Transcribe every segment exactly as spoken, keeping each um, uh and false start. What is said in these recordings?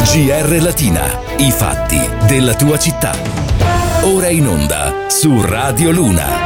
G R Latina, i fatti della tua città. Ora in onda su Radio Luna.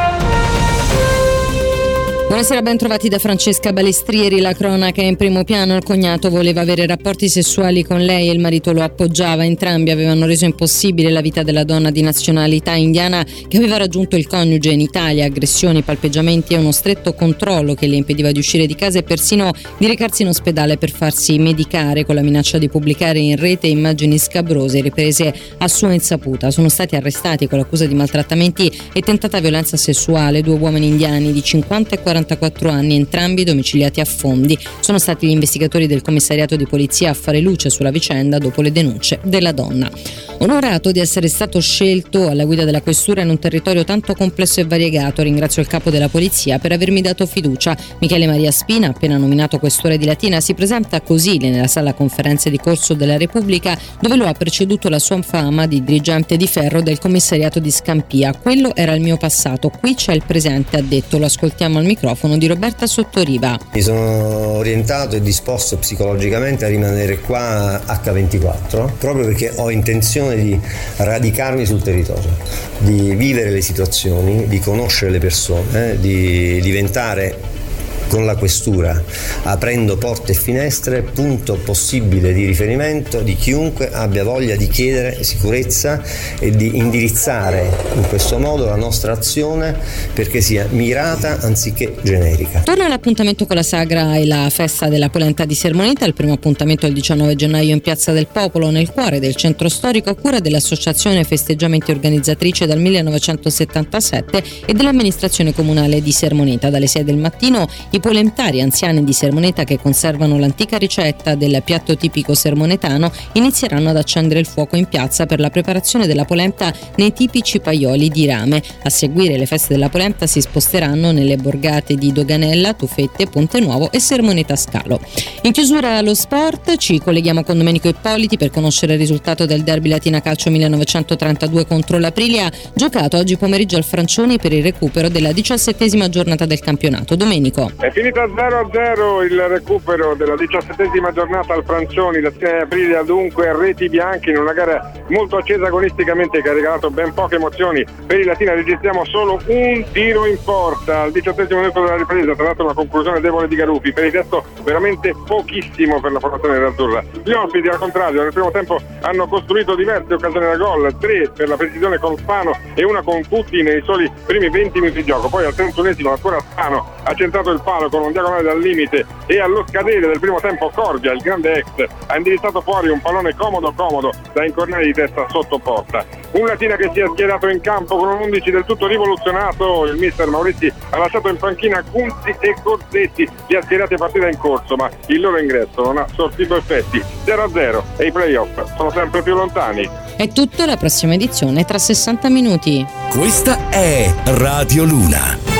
Buonasera, ben trovati da Francesca Balestrieri. La cronaca è in primo piano. Il cognato voleva avere rapporti sessuali con lei e il marito lo appoggiava. Entrambi avevano reso impossibile la vita della donna di nazionalità indiana che aveva raggiunto il coniuge in Italia. Aggressioni, palpeggiamenti e uno stretto controllo che le impediva di uscire di casa e persino di recarsi in ospedale per farsi medicare, con la minaccia di pubblicare in rete immagini scabrose riprese a sua insaputa. Sono stati arrestati con l'accusa di maltrattamenti e tentata violenza sessuale due uomini indiani di cinquanta e quarantaquattro anni, entrambi domiciliati a Fondi. Sono stati gli investigatori del commissariato di polizia a fare luce sulla vicenda dopo le denunce della donna. Onorato di essere stato scelto alla guida della questura in un territorio tanto complesso e variegato, ringrazio il capo della polizia per avermi dato fiducia. Michele Maria Spina, appena nominato questore di Latina, si presenta così nella sala conferenze di corso della Repubblica, dove lo ha preceduto la sua fama di dirigente di ferro del commissariato di Scampia. Quello era il mio passato, qui c'è il presente, ha detto. Lo ascoltiamo al microfono di Roberta Sottoriva. Mi sono orientato e disposto psicologicamente a rimanere qua acca ventiquattro proprio perché ho intenzione di radicarmi sul territorio, di vivere le situazioni, di conoscere le persone, di diventare con la questura, aprendo porte e finestre, punto possibile di riferimento di chiunque abbia voglia di chiedere sicurezza e di indirizzare in questo modo la nostra azione perché sia mirata anziché generica. Torna l'appuntamento con la sagra e la festa della polenta di Sermoneta. Il primo appuntamento è il diciannove gennaio in Piazza del Popolo, nel cuore del centro storico, a cura dell'Associazione Festeggiamenti Organizzatrice dal millenovecentosettantasette e dell'amministrazione comunale di Sermoneta. Dalle sei del mattino i polentari anziani di Sermoneta, che conservano l'antica ricetta del piatto tipico sermonetano, inizieranno ad accendere il fuoco in piazza per la preparazione della polenta nei tipici paioli di rame. A seguire le feste della polenta si sposteranno nelle borgate di Doganella, Tufette, Ponte Nuovo e Sermoneta Scalo. In chiusura allo sport ci colleghiamo con Domenico Ippoliti per conoscere il risultato del derby Latina Calcio millenovecentotrentadue contro l'Aprilia, giocato oggi pomeriggio al Francioni per il recupero della diciassettesima giornata del campionato. Domenico. È finita zero a zero il recupero della diciassettesima giornata al Francioni. L'azione Aprilia dunque a reti bianche in una gara molto accesa agonisticamente che ha regalato ben poche emozioni. Per il Latina registriamo solo un tiro in porta al diciottesimo minuto della ripresa, tra l'altro una conclusione debole di Garuffi. Per il resto veramente pochissimo per la formazione nerazzurra. Gli ospiti al contrario nel primo tempo hanno costruito diverse occasioni da gol, tre per la precisione con Spano e una con Putti nei soli primi venti minuti di gioco. Poi al trentunesimo ancora Spano ha centrato il palo con un diagonale dal limite e allo scadere del primo tempo Corgia, il grande ex, ha indirizzato fuori un pallone comodo comodo da incornare di testa sotto porta. Un Latina che si è schierato in campo con un undici del tutto rivoluzionato. Il mister Maurizi ha lasciato in panchina Kunzi e Corsetti, li ha schierati a partita in corso, ma il loro ingresso non ha sortito effetti. zero a zero e i playoff sono sempre più lontani. È tutto, la prossima edizione tra sessanta minuti. Questa è Radio Luna.